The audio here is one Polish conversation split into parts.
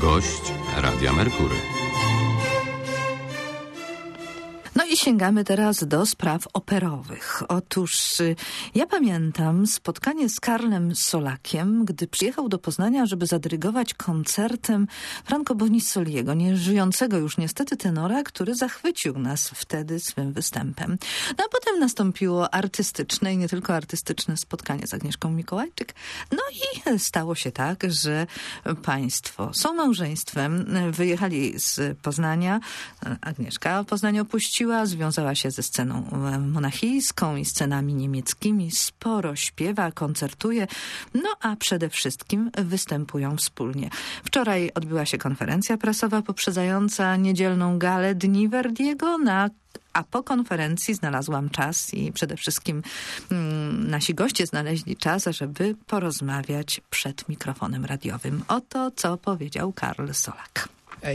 Gość Radia Merkury. No i sięgamy teraz do spraw operowych. Otóż ja pamiętam spotkanie z Karlem Solakiem, gdy przyjechał do Poznania, żeby zadyrygować koncertem Franco Bonisoliego, nieżyjącego już niestety tenora, który zachwycił nas wtedy swym występem. No a potem nastąpiło artystyczne i nie tylko artystyczne spotkanie z Agnieszką Mikołajczyk. No i stało się tak, że państwo są małżeństwem, wyjechali z Poznania, Agnieszka Poznań opuściła, związała się ze sceną monachijską i scenami niemieckimi, sporo śpiewa, koncertuje, no a przede wszystkim występują wspólnie. Wczoraj odbyła się konferencja prasowa poprzedzająca niedzielną galę Dni Verdiego, a po konferencji znalazłam czas i przede wszystkim nasi goście znaleźli czas, żeby porozmawiać przed mikrofonem radiowym. Oto, co powiedział Karl Solak.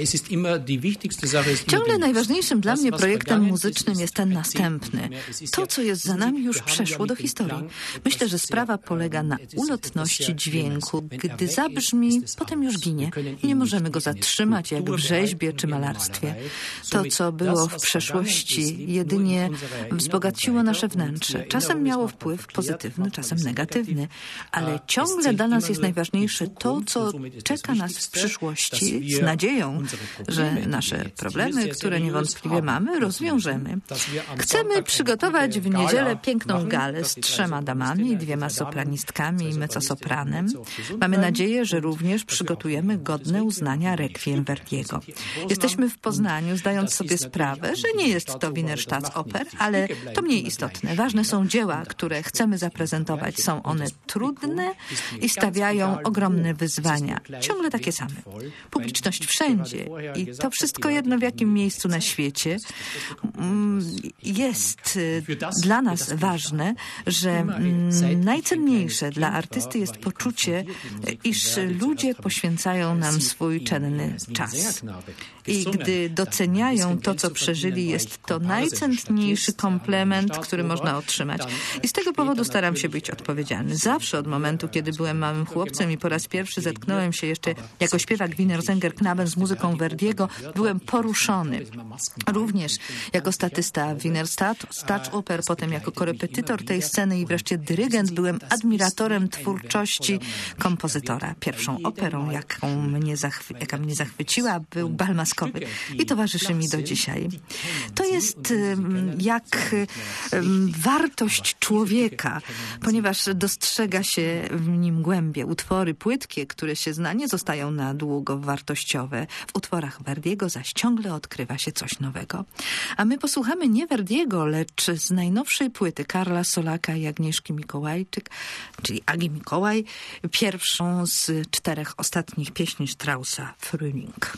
Ciągle najważniejszym dla mnie projektem muzycznym jest ten następny. To, co jest za nami, już przeszło do historii. Myślę, że sprawa polega na ulotności dźwięku. Gdy zabrzmi, potem już ginie. Nie możemy go zatrzymać, jak w rzeźbie czy malarstwie. To, co było w przeszłości, jedynie wzbogaciło nasze wnętrze. Czasem miało wpływ pozytywny, czasem negatywny, ale ciągle dla nas jest najważniejsze to, co czeka nas w przyszłości, z nadzieją, że nasze problemy, które niewątpliwie mamy, rozwiążemy. Chcemy przygotować w niedzielę piękną galę z 3 damami, 2 sopranistkami i mezzosopranem. Mamy nadzieję, że również przygotujemy godne uznania rekwiem Verdiego. Jesteśmy w Poznaniu, zdając sobie sprawę, że nie jest to Wiener Staatsoper, ale to mniej istotne. Ważne są dzieła, które chcemy zaprezentować. Są one trudne i stawiają ogromne wyzwania. Ciągle takie same. Publiczność wszędzie i to wszystko jedno w jakim miejscu na świecie jest dla nas ważne, że najcenniejsze dla artysty jest poczucie, iż ludzie poświęcają nam swój cenny czas. I gdy doceniają to, co przeżyli, jest to najcenniejszy komplement, który można otrzymać. I z tego powodu staram się być odpowiedzialny. Zawsze od momentu, kiedy byłem małym chłopcem i po raz pierwszy zetknąłem się jeszcze jako śpiewak Wiener Sängerknaben z muzyką Verdiego, byłem poruszony. Również jako statysta Wiener Staatsoper, potem jako korepetytor tej sceny i wreszcie dyrygent byłem admiratorem twórczości kompozytora. Pierwszą operą, jaka mnie zachwyciła, był Bal Maskowy i towarzyszy mi do dzisiaj. To jest jak wartość człowieka, ponieważ dostrzega się w nim głębie. Utwory płytkie, które się zna, nie zostają na długo wartościowe. W utworach Verdiego zaś ciągle odkrywa się coś nowego. A my posłuchamy nie Verdiego, lecz z najnowszej płyty Karla Solaka i Agnieszki Mikołajczyk, czyli Agi Mikołaj, pierwszą z 4 ostatnich pieśni Straussa, Frühling.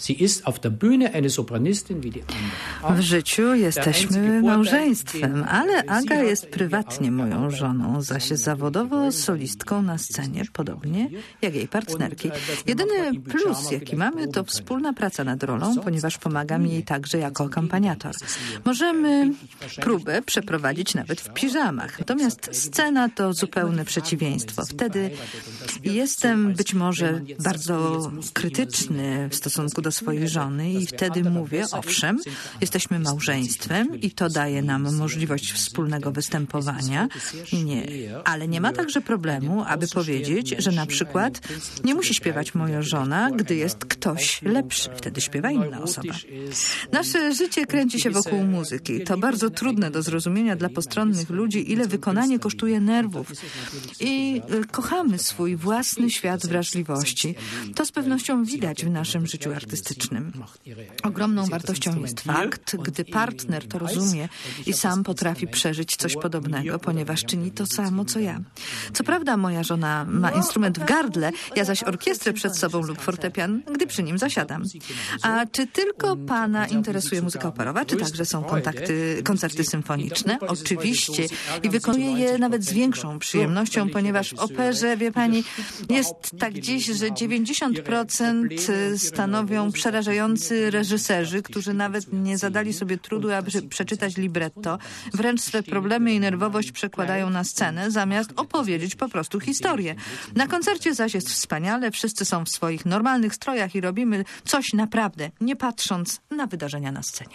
W życiu jesteśmy małżeństwem, ale Aga jest prywatnie moją żoną, zaś zawodowo solistką na scenie, podobnie jak jej partnerki. Jedyny plus, jaki mamy, to wspólna praca nad rolą, ponieważ pomaga mi jej także jako akompaniator. Możemy próbę przeprowadzić nawet w piżamach, natomiast scena to zupełne przeciwieństwo. Wtedy jestem być może bardzo krytyczny w stosunku do swojej żony i wtedy mówię, owszem, jesteśmy małżeństwem i to daje nam możliwość wspólnego występowania, ale nie ma także problemu, aby powiedzieć, że na przykład nie musi śpiewać moja żona, gdy jest ktoś lepszy. Wtedy śpiewa inna osoba. Nasze życie kręci się wokół muzyki. To bardzo trudne do zrozumienia dla postronnych ludzi, ile wykonanie kosztuje nerwów. I kochamy swój własny świat wrażliwości. To z pewnością widać w naszym życiu artystycznym. Ogromną wartością jest fakt, gdy partner to rozumie i sam potrafi przeżyć coś podobnego, ponieważ czyni to samo, co ja. Co prawda moja żona ma instrument w gardle, ja zaś orkiestrę przed sobą lub fortepian, gdy przy nim zasiadam. A czy tylko pana interesuje muzyka operowa, czy także są koncerty symfoniczne? Oczywiście. I wykonuję je nawet z większą przyjemnością, ponieważ w operze, wie pani, jest tak dziś, że 90% stanowią przerażający reżyserzy, którzy nawet nie zadali sobie trudu, aby przeczytać libretto. Wręcz swe problemy i nerwowość przekładają na scenę, zamiast opowiedzieć po prostu historię. Na koncercie zaś jest wspaniale, wszyscy są w swoich normalnych strojach i robimy coś naprawdę, nie patrząc na wydarzenia na scenie.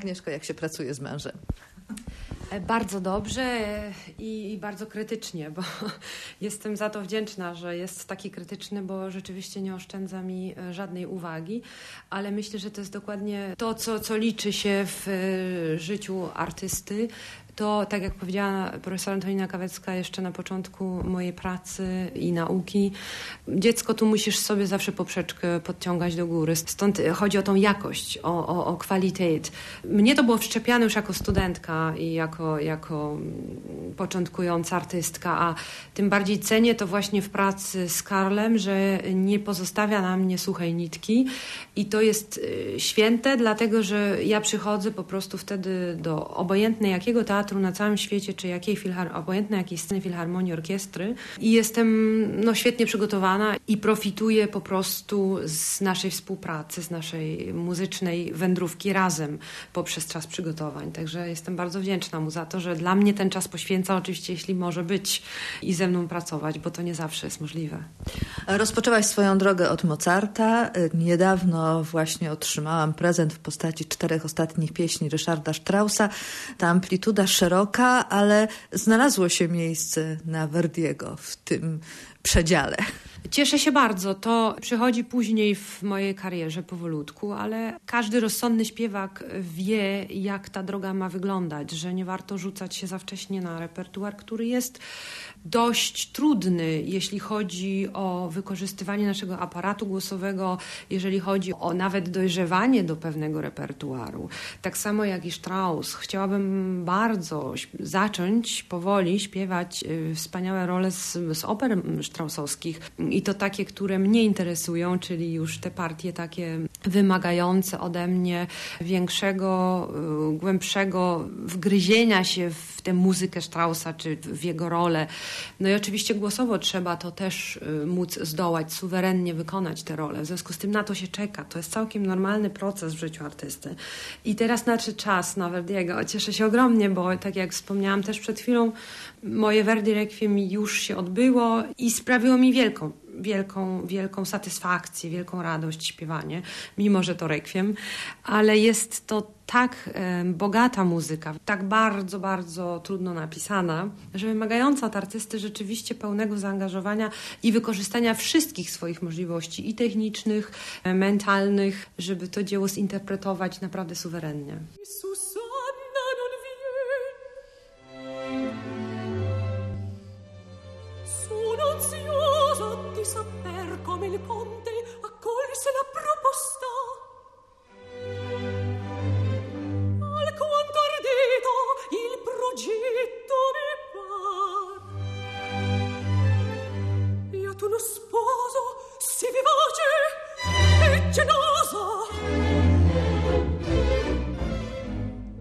Agnieszko, jak się pracuje z mężem? Bardzo dobrze i bardzo krytycznie, bo jestem za to wdzięczna, że jest taki krytyczny, bo rzeczywiście nie oszczędza mi żadnej uwagi, ale myślę, że to jest dokładnie to, co liczy się w życiu artysty. To, tak jak powiedziała profesor Antonina Kawecka jeszcze na początku mojej pracy i nauki, dziecko tu musisz sobie zawsze poprzeczkę podciągać do góry. Stąd chodzi o tą jakość, o kwalitet. Mnie to było wszczepiane już jako studentka i jako początkująca artystka, a tym bardziej cenię to właśnie w pracy z Karlem, że nie pozostawia na mnie suchej nitki i to jest święte, dlatego że ja przychodzę po prostu wtedy do obojętnej jakiego teatru na całym świecie, czy obojętnej jakiej sceny, filharmonii, orkiestry i jestem świetnie przygotowana i profituję po prostu z naszej współpracy, z naszej muzycznej wędrówki razem poprzez czas przygotowań. Także jestem bardzo wdzięczna mu za to, że dla mnie ten czas poświęca, oczywiście jeśli może być i ze mną pracować, bo to nie zawsze jest możliwe. Rozpoczęłaś swoją drogę od Mozarta. Niedawno właśnie otrzymałam prezent w postaci 4 ostatnich pieśni Ryszarda Straussa. Ta amplituda szeroka, ale znalazło się miejsce na Verdiego w tym przedziale. Cieszę się bardzo. To przychodzi później w mojej karierze powolutku, ale każdy rozsądny śpiewak wie, jak ta droga ma wyglądać, że nie warto rzucać się za wcześnie na repertuar, który jest dość trudny, jeśli chodzi o wykorzystywanie naszego aparatu głosowego, jeżeli chodzi o nawet dojrzewanie do pewnego repertuaru. Tak samo jak i Strauss. Chciałabym bardzo zacząć powoli śpiewać wspaniałe role z oper straussowskich i to takie, które mnie interesują, czyli już te partie takie wymagające ode mnie większego, głębszego wgryzienia się w tę muzykę Straussa czy w jego rolę. No i oczywiście głosowo trzeba to też móc zdołać, suwerennie wykonać tę rolę. W związku z tym na to się czeka. To jest całkiem normalny proces w życiu artysty. I teraz nadszedł czas na Verdiego. Cieszę się ogromnie, bo tak jak wspomniałam też przed chwilą, moje Verdi Requiem już się odbyło i sprawiło mi wielką satysfakcję, wielką radość śpiewanie, mimo że to rekwiem, ale jest to tak bogata muzyka, tak bardzo, bardzo trudno napisana, że wymagająca od artysty rzeczywiście pełnego zaangażowania i wykorzystania wszystkich swoich możliwości i technicznych, mentalnych, żeby to dzieło zinterpretować naprawdę suwerennie. Di saper come il conte accolse la proposta. Alquanto ardito il progetto mi par. Io tu lo sposo, si vivace e geloso.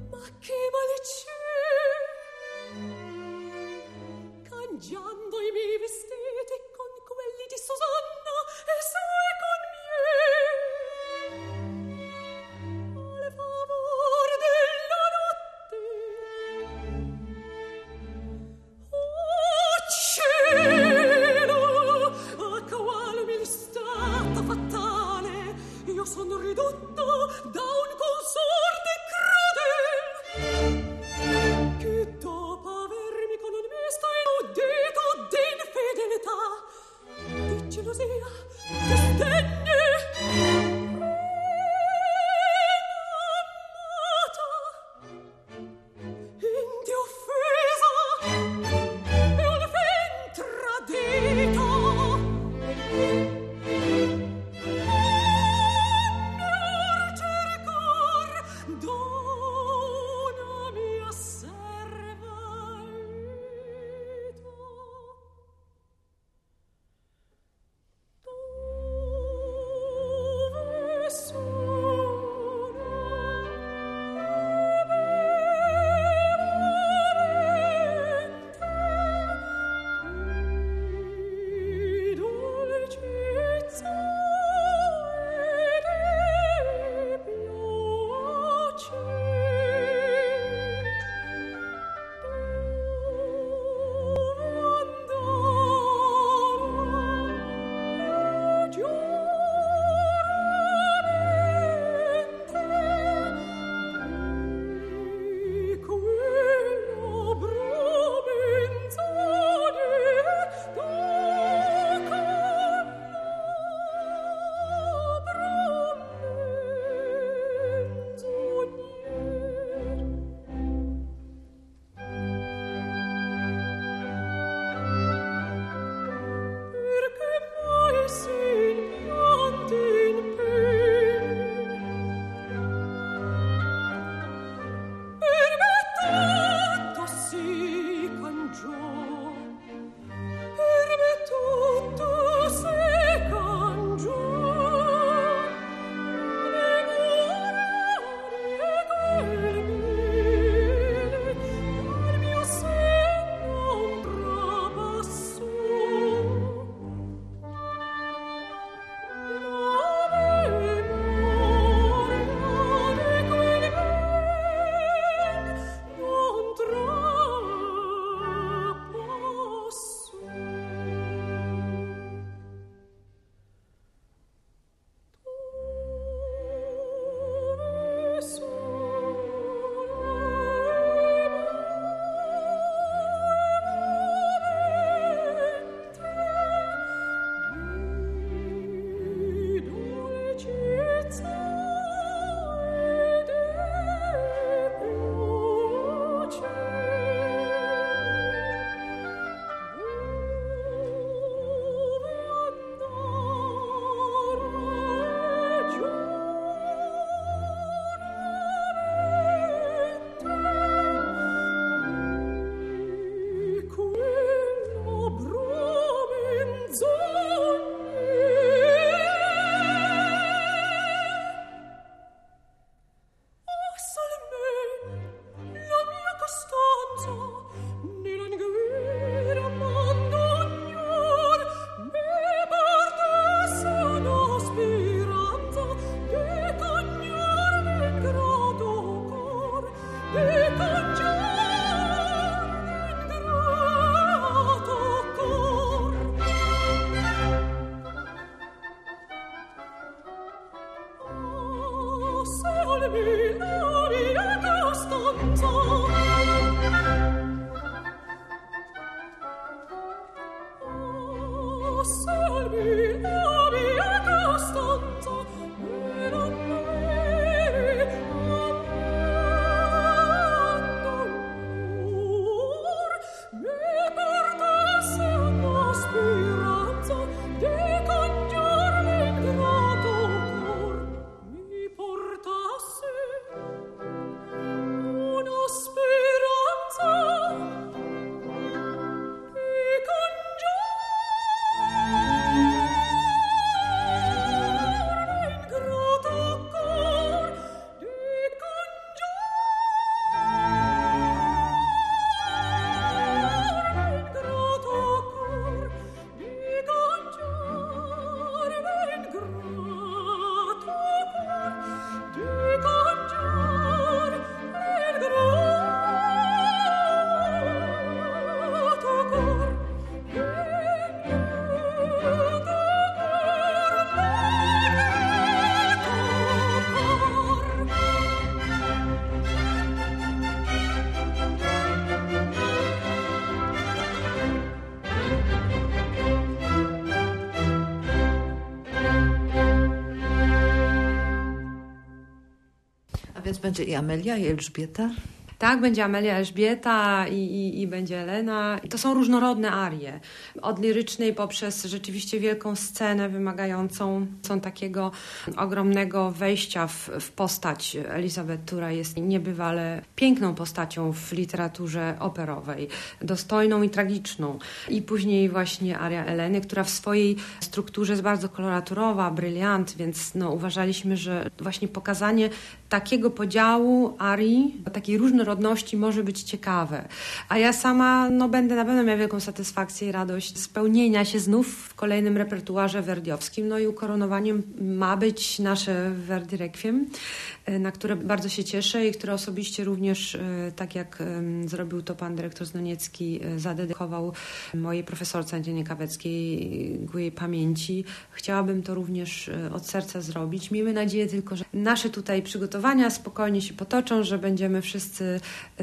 A więc będzie i Amelia, i Elżbieta? Tak, będzie Amelia, Elżbieta i będzie Elena. I to są różnorodne arie. Od lirycznej poprzez rzeczywiście wielką scenę wymagającą takiego ogromnego wejścia w postać Elizabeth, która jest niebywale piękną postacią w literaturze operowej. Dostojną i tragiczną. I później właśnie aria Eleny, która w swojej strukturze jest bardzo koloraturowa, bryliant, więc uważaliśmy, że właśnie pokazanie takiego podziału arii, takiej różnorodności może być ciekawe. A ja sama będę na pewno miała wielką satysfakcję i radość spełnienia się znów w kolejnym repertuarze verdiowskim. I ukoronowaniem ma być nasze Verdi Requiem, na które bardzo się cieszę i które osobiście również, tak jak zrobił to pan dyrektor Znoniecki, zadedykował mojej profesorce Andzinie Kaweckiej ku jej pamięci. Chciałabym to również od serca zrobić. Miejmy nadzieję tylko, że nasze tutaj przygotowania spokojnie się potoczą, że będziemy wszyscy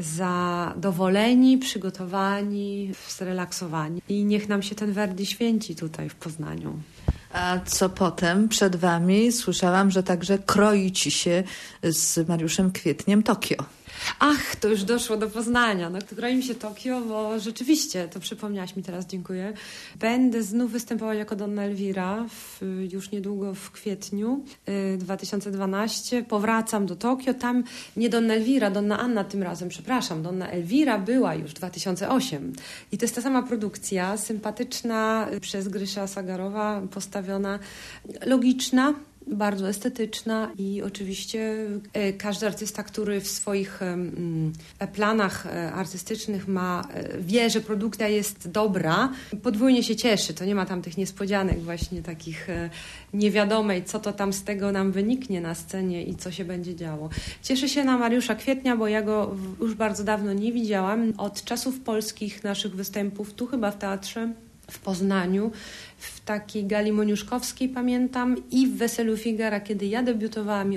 zadowoleni, przygotowani, zrelaksowani i niech nam się ten Verdi święci tutaj w Poznaniu. A co potem? Przed wami słyszałam, że także kroi ci się z Mariuszem Kwietniem Tokio. Ach, to już doszło do Poznania. Kroi mi się Tokio, bo rzeczywiście, to przypomniałaś mi teraz, dziękuję. Będę znów występować jako Donna Elvira już niedługo w kwietniu 2012. Powracam do Tokio. Tam nie Donna Elvira, Donna Anna tym razem, przepraszam. Donna Elvira była już 2008. I to jest ta sama produkcja, sympatyczna, przez Grysza Sagarowa postawiona, logiczna, bardzo estetyczna i oczywiście każdy artysta, który w swoich planach artystycznych wie, że produkcja jest dobra, podwójnie się cieszy. To nie ma tam tych niespodzianek właśnie takich niewiadomej, co to tam z tego nam wyniknie na scenie i co się będzie działo. Cieszę się na Mariusza Kwietnia, bo ja go już bardzo dawno nie widziałam. Od czasów polskich naszych występów, tu chyba w teatrze w Poznaniu, w takiej gali moniuszkowskiej pamiętam i w Weselu Figara, kiedy ja debiutowałam i